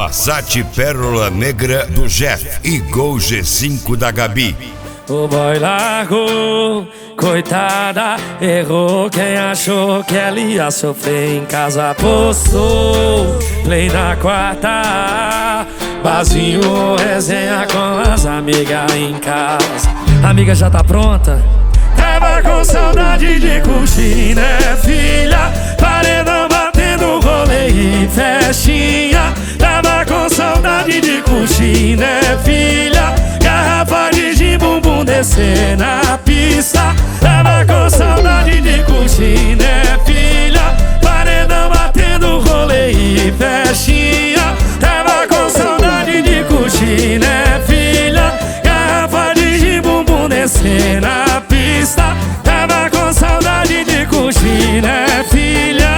Passat Pérola Negra do Jeff e Gol G5 da Gabi. O boy largou, coitada, errou. Quem achou que ela ia sofrer em casa apostou. Play na quarta, barzinho, resenha com as amigas em casa. Amiga já tá pronta? Tava com saudade de curtir, né, filha? Paredão batendo rolê e festinha. Tava com saudade de curtir, né, filha? Garrafa de gin, bumbum descer na pista. Tava com saudade de curtir, né, filha? Paredão batendo rolê e festinha. Tava com saudade de curtir, né, filha? Garrafa de gin, bumbum descer na pista. Tava com saudade de curtir, né, filha?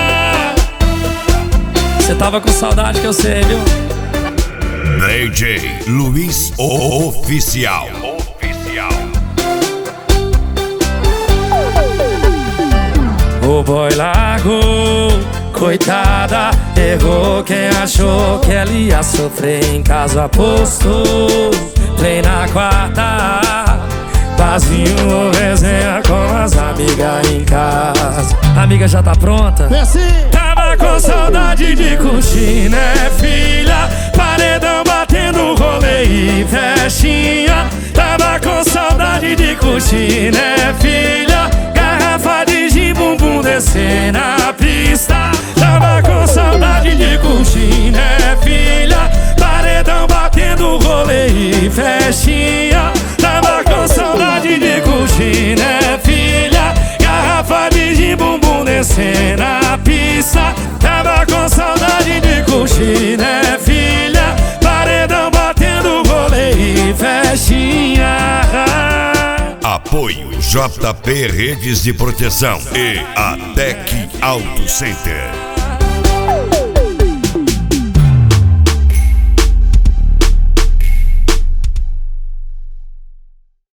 Cê tava com saudade que eu sei, viu? DJ Luiz Oficial. O boy largou, coitada, errou. Quem achou que ela ia sofrer em casa apostou. Play na quarta, barzinho, resenha com as amigas em casa. Amiga já tá pronta? É assim. Tava com saudade de curtir, né, filha? Paredão batendo rolê e festinha. Tava com saudade de curtir, né, filha? Garrafa de gin, bumbum descer na pista. Tava com saudade de curtir, né, filha? Paredão batendo rolê e festinha. Tava com saudade de curtir, né, filha? Garrafa de gin, bumbum descer na pista. Tava com saudade de curtir, né, filha? Paredão batendo rolê e festinha. Apoio JP Redes de Proteção e a Tec Auto Center.